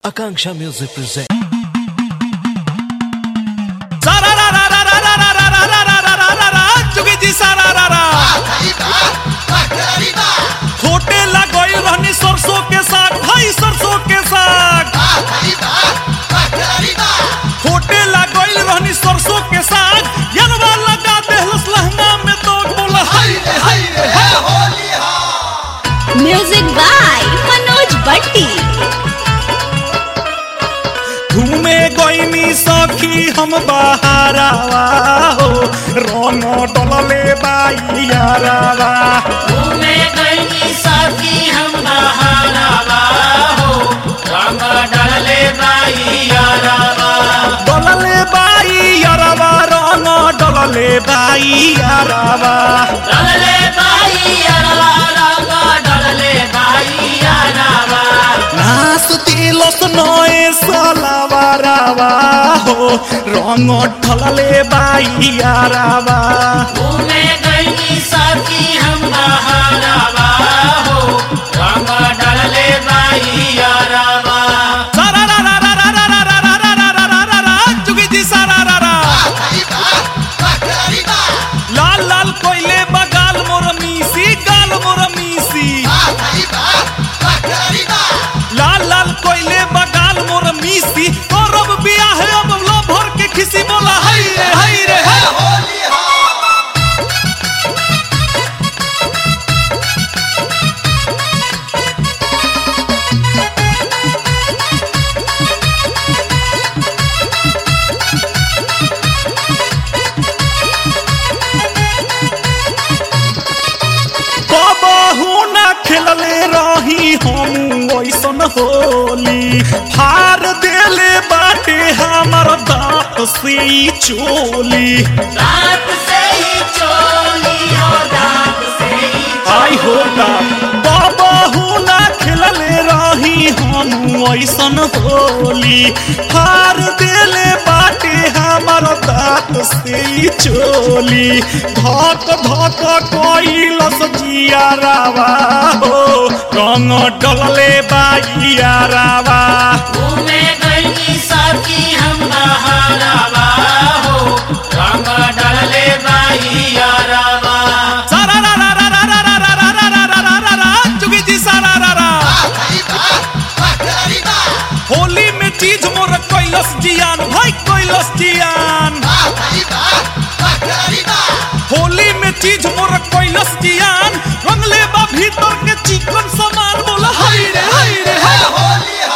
Akanksha Music presents. छोटे लगोई रहनी सरसों के साग भाई सरसों के साग छोटे लगोई रहनी सरसों के साग यलवा लगा देहलस लहंगा में तो बोला हाय रे होली हा। Music by Manoj Batti. घूमे गोइनी सखी हम बहारावा हो रंग डलले बाई यारावा। घूमे गई सखी हम बहारावा हो रंग डलले बाई यारावा। डलले बाई यारावा रंग डलले बाई यारावा। डलले बाई यारावा रंग डलले बाई यारावा। नास दिलस नए सलावारावा हो रंग डलले बाई यारावा। घूमे गई सखी हम बहारावा हो रंग डलले बाई यारावा। चुकी जी सारा लाल लाल कोयले बगाल मोर मीसी गाल मोर मीसी। लाल लाल कोयले बगाल मोर मीसी करब बियाह अब लो भर के खिसी बोला हाय रे होली हा। बहू ना खेलले रही हम ऐसन होली फार देले बाटे हमर दांत से चोली। दांत से ही चोली हो दांत से ही आई होगा बहू ना खेलले रही हम ऐसन होली फार देले बाटे हमर दांत से चोली। धक धक कोइलस जियारावा हो रंग डलले बाई यारावा। घूमे गई सखी हम बहारावा हो रंग डलले बाई यारावा। चुकी जी सारा होली में चीज मोर कैलस जियान भाई कैलस जियान। होली में चीज मोर कैलस जियान रंगले बा भीतर के चिकन सामान बोला हाय रे होली हा।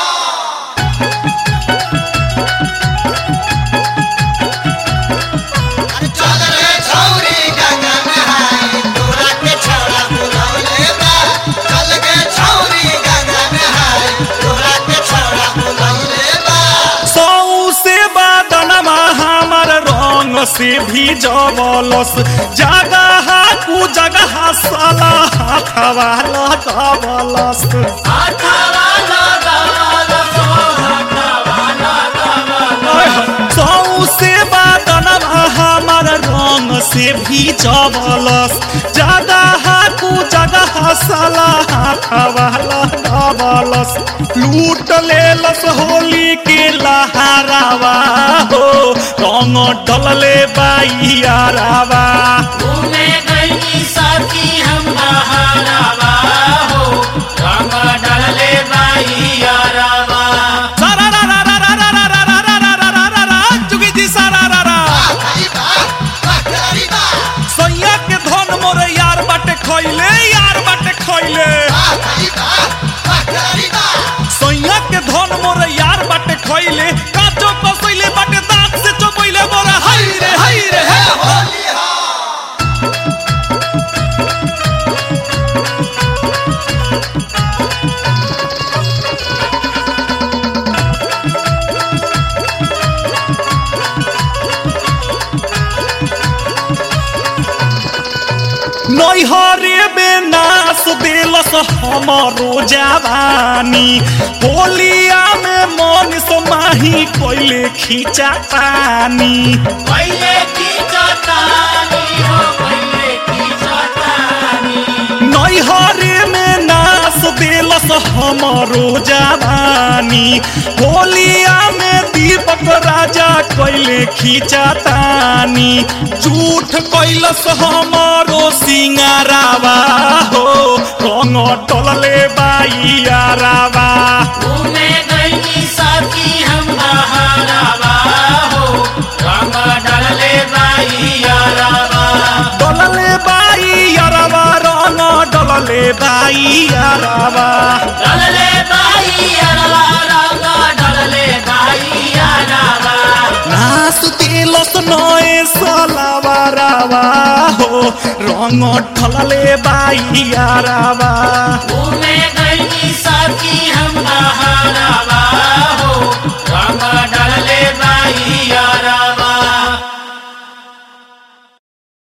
से भी जबलस जगह कु जगह साला हाथवा लगावलस। हाथवा लगावलस हाथवा लगावलस। सौ से बदनवा हमर रंग से भी जबलस जगह कु जगह साला हाथवा लगावलस। लूट लेलस होली के लहरावा हो रंग डलले बाई यारावा। घूमे गई सखी हम बहारावा हो रंग डलले बाई यारावा। चुकी जी सारा सैया के धन मोर यार बाटे खैले यार बाटे खैले। सैया के धन मोर यार बाटे खैले काचो कसैले बाटे दांत से चबैले मोर हाय रे होली हा। नैहरे में नास देलस हमारो जवानी होलिया में मन समाही कोइले खींचा पानी। पहले की चटानी हो पहले की चटानी। नैहरे में नास नास दिलस हमरो जवानी होलिया में दीपक राजा कैले खींचातानी झूठ कैलस हमारो सिंगारावा हो रंग डलले बाइयारावा घूमे गई साथी हम बहारावा हो रंग डलले बाइयारावा डलले बाइयारावा रंग डलले बाइयारावा डलले बाइयारावा रंग डलले बाइयारावा नास दिलस नए सलावारावा हो रंग ढलले बाइयारावा घूमे गई साथी हम बहारावा हो रंग